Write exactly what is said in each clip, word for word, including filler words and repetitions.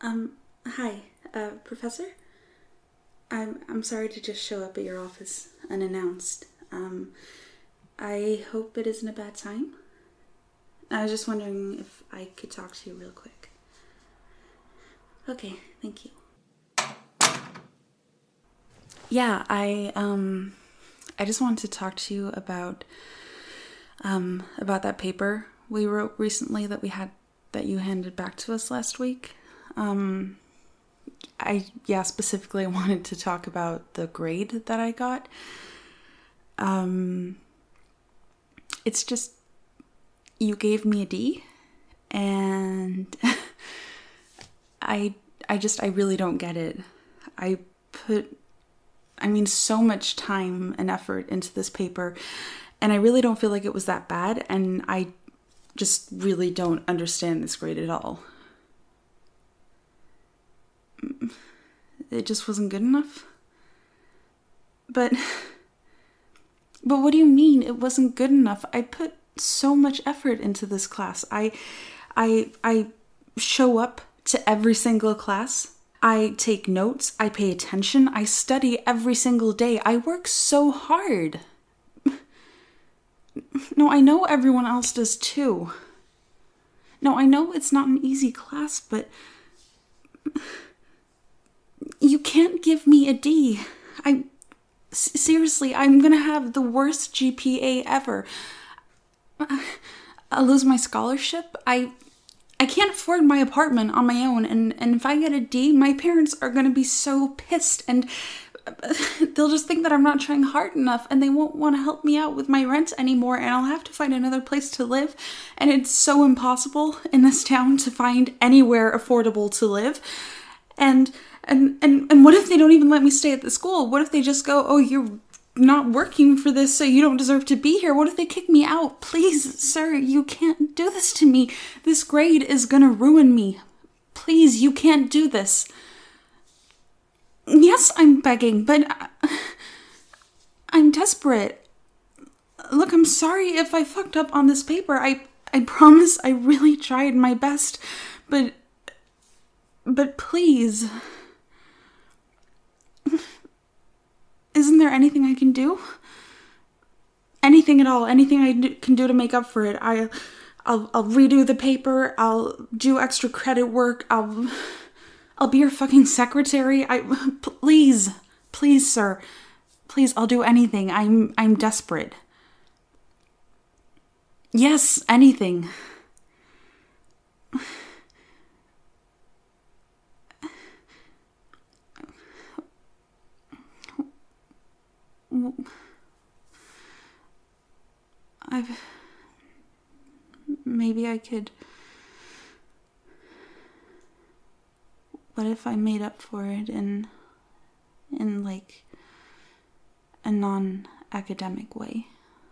Um, hi, uh, Professor? I'm, I'm sorry to just show up at your office unannounced. Um, I hope it isn't a bad time. I was just wondering if I could talk to you real quick. Okay, thank you. Yeah, I, um, I just wanted to talk to you about, um, about that paper we wrote recently that we had, that you handed back to us last week. Um, I, yeah, specifically I wanted to talk about the grade that I got. Um, it's just, you gave me a D, and I, I just, I really don't get it. I put, I mean, so much time and effort into this paper, and I really don't feel like it was that bad, and I just really don't understand this grade at all. It just wasn't good enough. But, but what do you mean it wasn't good enough? I put so much effort into this class. I, I, I show up to every single class. I take notes. I pay attention. I study every single day. I work so hard. No, I know everyone else does too. No, I know it's not an easy class, but you can't give me a D. I seriously, I'm gonna have the worst G P A ever. I'll lose my scholarship. I I can't afford my apartment on my own, and, and if I get a D, my parents are gonna be so pissed, and they'll just think that I'm not trying hard enough, and they won't want to help me out with my rent anymore, and I'll have to find another place to live, and it's so impossible in this town to find anywhere affordable to live. And and and and what if they don't even let me stay at the school? What if they just go, "Oh, you're not working for this, so you don't deserve to be here"? What if they kick me out? Please, sir, you can't do this to me. This grade is gonna ruin me. Please, you can't do this. Yes, I'm begging, but I'm desperate. Look, I'm sorry if I fucked up on this paper. I I promise I really tried my best, but but please. Isn't there anything I can do? Anything at all. Anything I do, can do to make up for it. I, I'll, I'll redo the paper. I'll do extra credit work. I'll, I'll be your fucking secretary. I, please, please, sir, please. I'll do anything. I'm, I'm desperate. Yes, anything. I've... Maybe I could... What if I made up for it in... in, like... a non-academic way?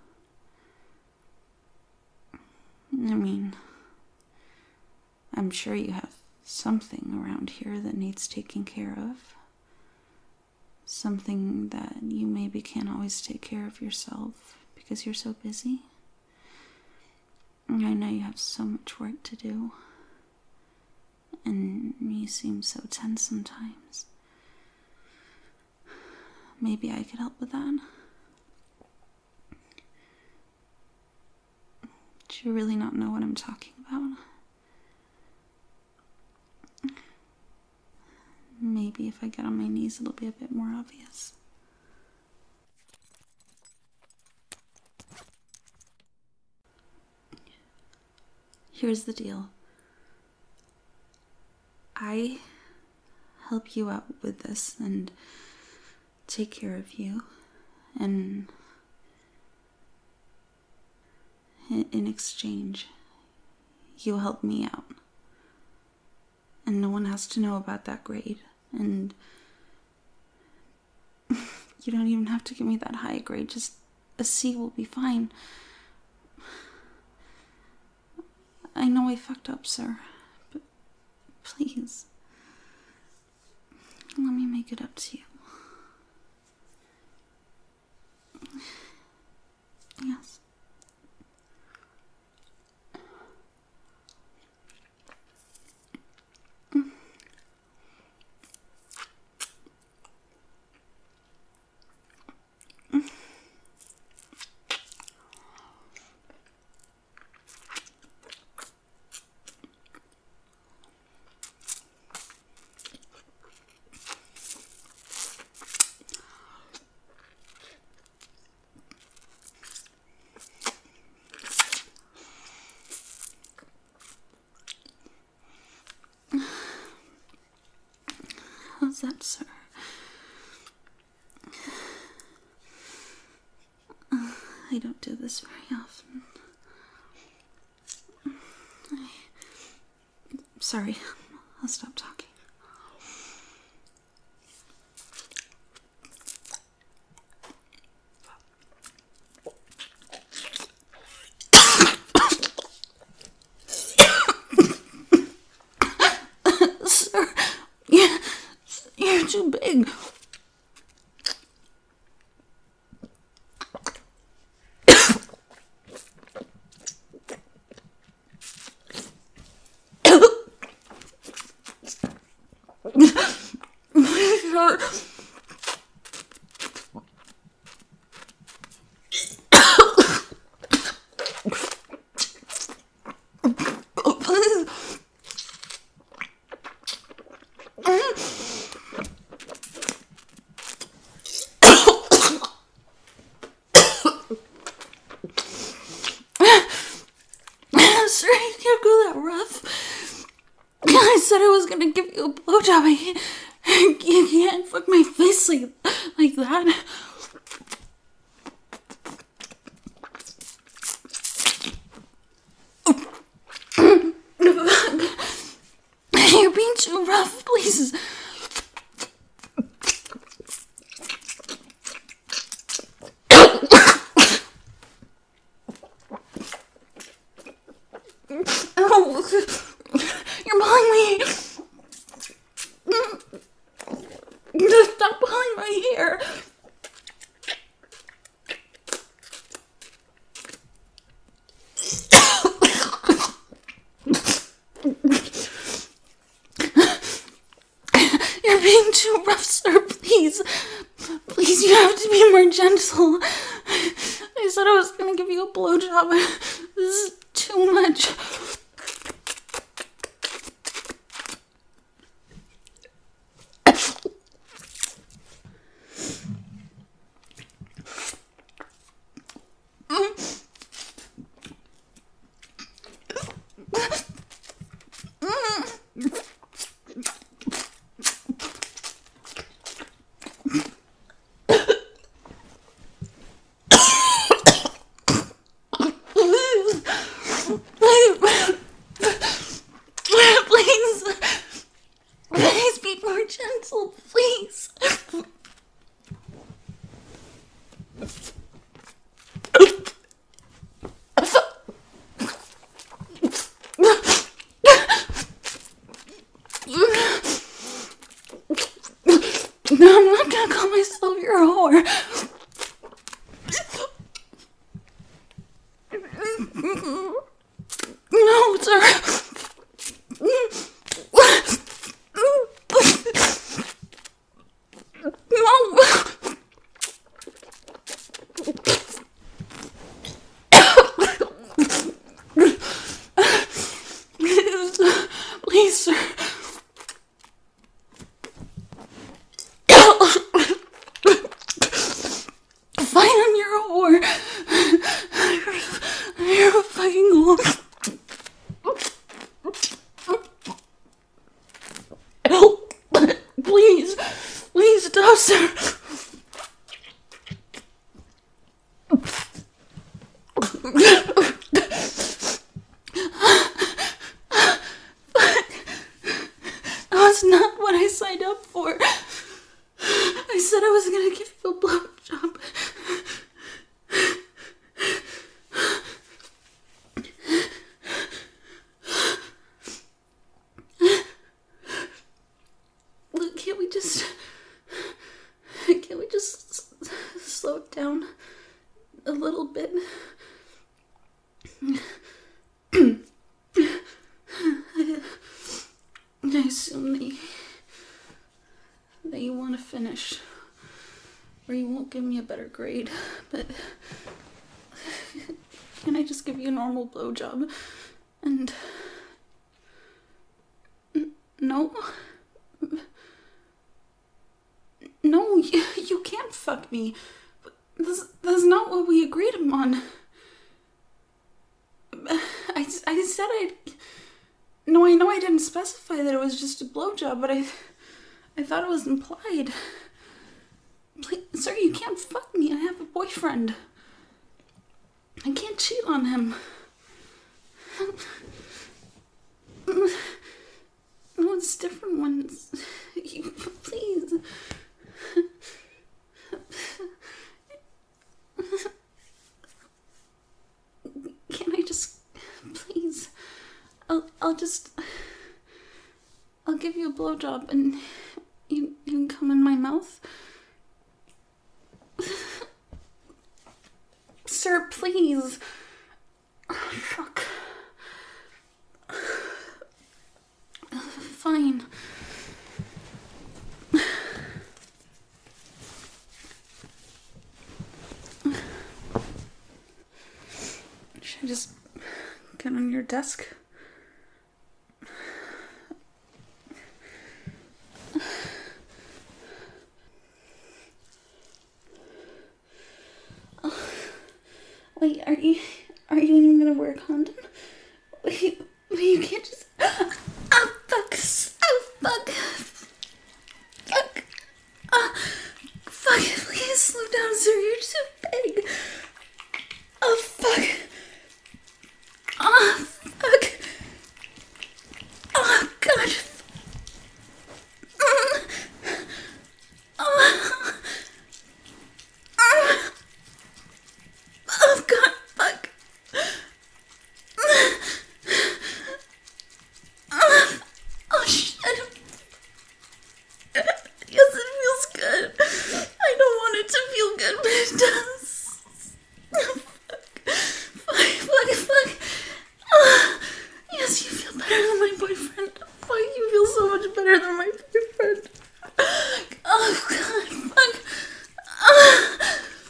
I mean... I'm sure you have something around here that needs taking care of. Something that you maybe can't always take care of yourself because you're so busy. I know you have so much work to do, and you seem so tense sometimes. Maybe I could help with that. Do you really not know what I'm talking about? Maybe if I get on my knees, it'll be a bit more obvious. Here's the deal. I help you out with this and take care of you, and in exchange, you'll help me out. And no one has to know about that grade. And you don't even have to give me that high grade. Just a C will be fine. I know I fucked up, sir. But please, let me make it up to you. Yes. How's that, sir? Uh, I don't do this very often. I... Sorry, I'll stop talking. Sir, yeah, you're too big. Sure. Sir, you can't go that rough. I said I was gonna give you a blowjob. I can't, you can't fuck my face like, like that. You're being too rough, please. Oh, you're pulling me. Stop pulling my hair. You're being too rough, sir. Please. Please, you have to be more gentle. I said I was gonna give you a blowjob. This is too much. Please, please be more gentle, please. No, I'm not gonna call myself your whore. No, sir. Please, sir. Fine, I'm your whore. You're a fucking whore. Help! Please, please stop, sir. That's not what I signed up for. I said I was gonna give you a blowjob. Look, can't we just... Can't we just slow it down a little bit? I assume that you, that you want to finish, or you won't give me a better grade, but can I just give you a normal blowjob? And no, no, you, you can't fuck me. This, that's not what we agreed upon. I, I said I'd... No, I know I didn't specify that it was just a blowjob, but I... I thought it was implied. Please, sir, you can't fuck me. I have a boyfriend. I can't cheat on him. No, it's different ones. You, please. Can I just, please? I'll, I'll just, I'll give you a blowjob and you, you can come in my mouth. Sir, please. Oh, fuck. Fine. Should I just get on your desk? Wait, are you are you even gonna wear a condom? Wait, wait, you can't just. Oh fuck! Oh fuck! Fuck! Oh, fuck! Please slow down, sir. You're too big. Oh fuck! Oh fuck! Oh god! Mm. Oh. Oh. Oh god, fuck. Oh shit. Yes, it feels good. I don't want it to feel good, but it does. Fuck. Fuck, fuck, fuck. Oh, yes, you feel better than my boyfriend. Fuck, you feel so much better than my boyfriend. Oh god, fuck. Oh.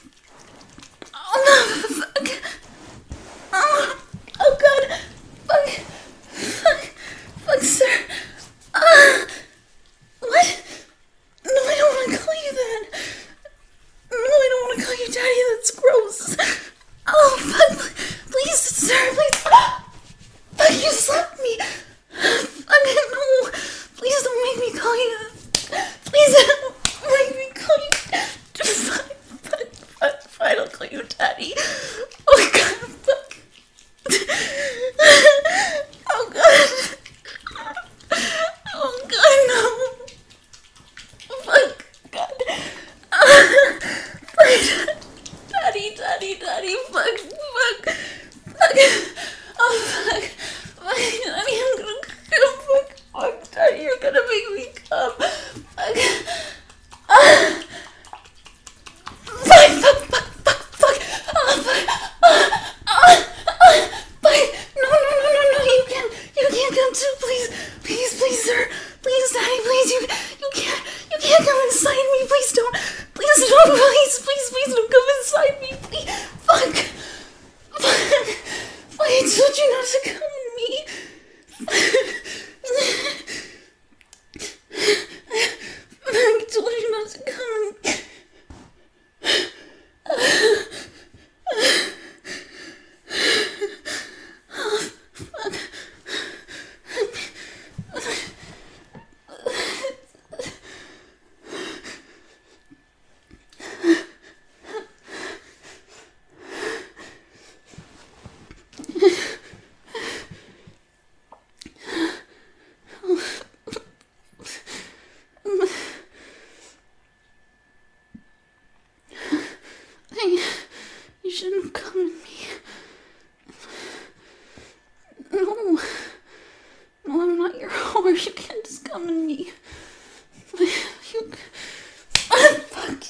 Oh, fuck. Oh, oh god. Fuck. Fuck. Fuck, sir. Uh, what? No, I don't want to call you that. No, I don't want to call you daddy. That's gross. Oh, fuck. Please, sir, please. Fuck, you slapped me. Fuck, no. Please don't make me call you that. Please don't make me call you that. Fuck, fuck, fuck. Fine, I'll call you daddy. Oh, God, fuck. Oh, God. Oh, God, no. Fuck, God. Uh, fuck. Daddy, daddy, daddy, fuck, fuck, fuck. Oh, fuck. Fuck, daddy, I'm gonna come. Fuck, fuck, daddy, you're gonna make me come. Fuck. Uh, fuck, fuck, fuck, fuck, fuck. Oh, fuck. Uh, uh, uh, fuck. No, no, no, no, no, you can't, you can't come too, please. Please, please, sir. Please, daddy, please, you, you can't, you can't come inside me. Please don't, please don't, please, please, please don't come inside me. Please, fuck. Fuck. I told you not to come in me. I told you not to come in me. Oh, fuck. Hey, you shouldn't have come in me. No. No, I'm not your whore. You can't just come in me. You... Fuck.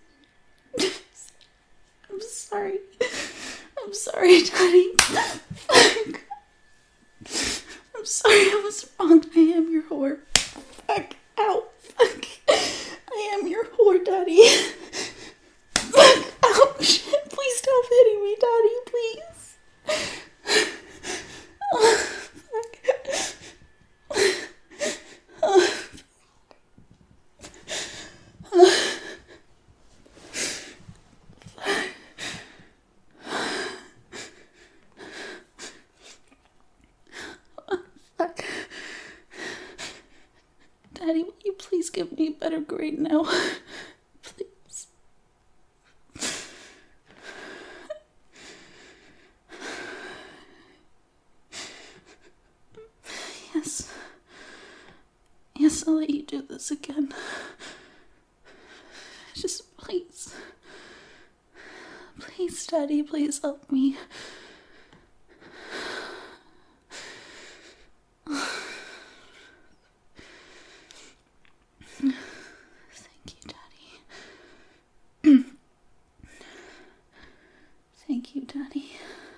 I'm sorry. I'm sorry, Daddy. Fuck. I'm sorry, I was wrong. I am your whore. Fuck. Ow. Fuck. I am your whore, Daddy. Fuck. Ow. Shit. Please stop hitting me, Daddy. Please. Oh, fuck. Oh. Fuck. Please give me a better grade now. Please. Yes. Yes, I'll let you do this again. Just please. Please, Daddy, please help me. Thank you, Daddy. Thank you, Daddy.